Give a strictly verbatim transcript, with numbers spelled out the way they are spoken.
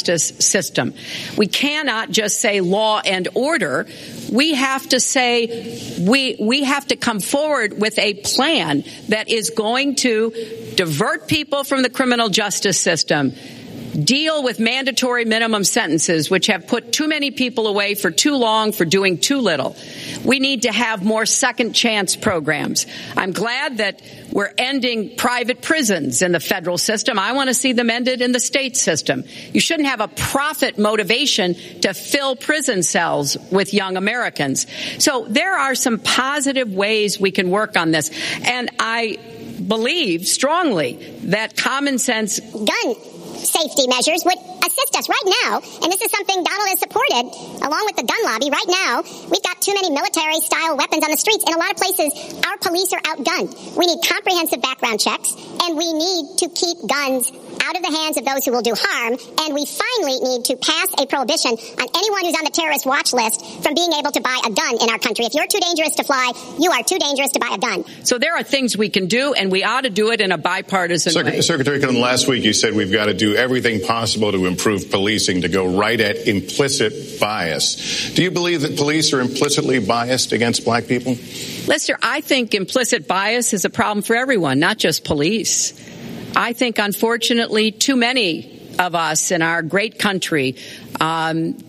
justice system. We cannot just say law and order. We have to say we we have to come forward with a plan that is going to divert people from the criminal justice system, deal with mandatory minimum sentences, which have put too many people away for too long for doing too little. We need to have more second chance programs. I'm glad that we're ending private prisons in the federal system. I want to see them ended in the state system. You shouldn't have a profit motivation to fill prison cells with young Americans. So there are some positive ways we can work on this. And I believe strongly that common sense gun safety measures would assist us right now, and this is something Donald has supported along with the gun lobby. Right now, we've got too many military-style weapons on the streets. In a lot of places, our police are outgunned. We need comprehensive background checks, and we need to keep guns out of the hands of those who will do harm, and we finally need to pass a prohibition on anyone who's on the terrorist watch list from being able to buy a gun in our country. If you're too dangerous to fly, you are too dangerous to buy a gun. So there are things we can do, and we ought to do it in a bipartisan Sec- way. Secretary Clinton, last week you said we've got to do everything possible to improve policing, to go right at implicit bias. Do you believe that police are implicitly biased against black people? Lester, I think implicit bias is a problem for everyone, not just police. I think, unfortunately, too many of us in our great country um,